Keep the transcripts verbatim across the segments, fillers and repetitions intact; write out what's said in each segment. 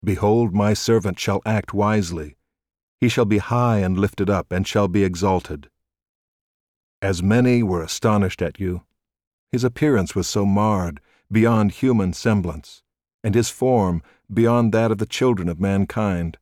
Behold, my servant shall act wisely. He shall be high and lifted up, and shall be exalted. As many were astonished at you, his appearance was so marred, beyond human semblance, and his form beyond that of the children of mankind.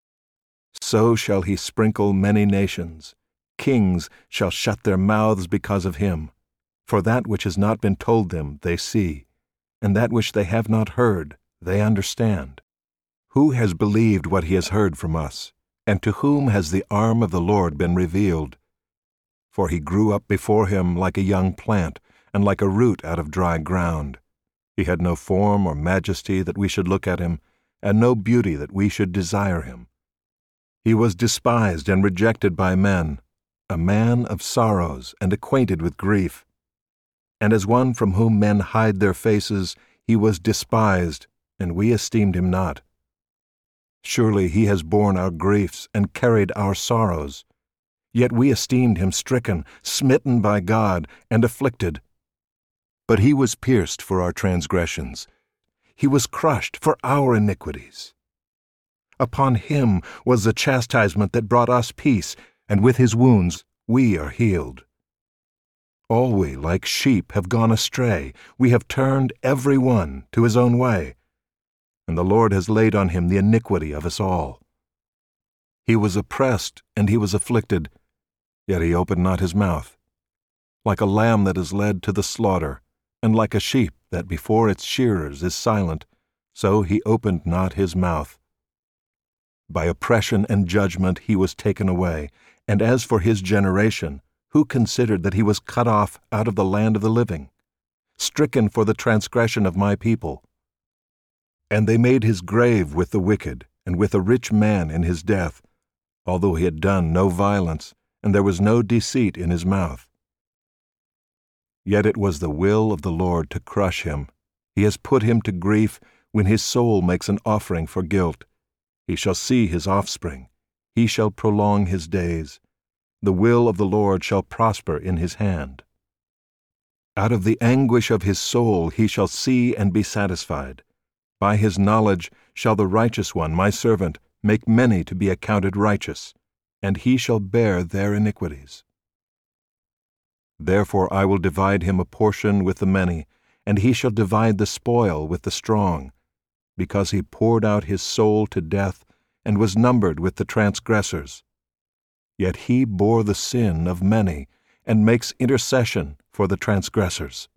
So shall he sprinkle many nations. Kings shall shut their mouths because of him. For that which has not been told them they see, and that which they have not heard they understand. Who has believed what he has heard from us, and to whom has the arm of the Lord been revealed? For he grew up before him like a young plant, and like a root out of dry ground. He had no form or majesty that we should look at him, and no beauty that we should desire him. He was despised and rejected by men, a man of sorrows and acquainted with grief. And as one from whom men hide their faces, he was despised, and we esteemed him not. Surely he has borne our griefs and carried our sorrows. Yet we esteemed him stricken, smitten by God, and afflicted. But he was pierced for our transgressions. He was crushed for our iniquities. Upon him was the chastisement that brought us peace, and with his wounds we are healed. All we, like sheep, have gone astray. We have turned every one to his own way, and the Lord has laid on him the iniquity of us all. He was oppressed, and he was afflicted, yet he opened not his mouth. Like a lamb that is led to the slaughter, and like a sheep that before its shearers is silent, so he opened not his mouth. By oppression and judgment he was taken away. And as for his generation, who considered that he was cut off out of the land of the living, stricken for the transgression of my people? And they made his grave with the wicked, and with a rich man in his death, although he had done no violence, and there was no deceit in his mouth. Yet it was the will of the Lord to crush him. He has put him to grief when his soul makes an offering for guilt. He shall see his offspring. He shall prolong his days. The will of the Lord shall prosper in his hand. Out of the anguish of his soul he shall see and be satisfied. By his knowledge shall the righteous one, my servant, make many to be accounted righteous, and he shall bear their iniquities. Therefore I will divide him a portion with the many, and he shall divide the spoil with the strong, because he poured out his soul to death and was numbered with the transgressors. Yet he bore the sin of many and makes intercession for the transgressors.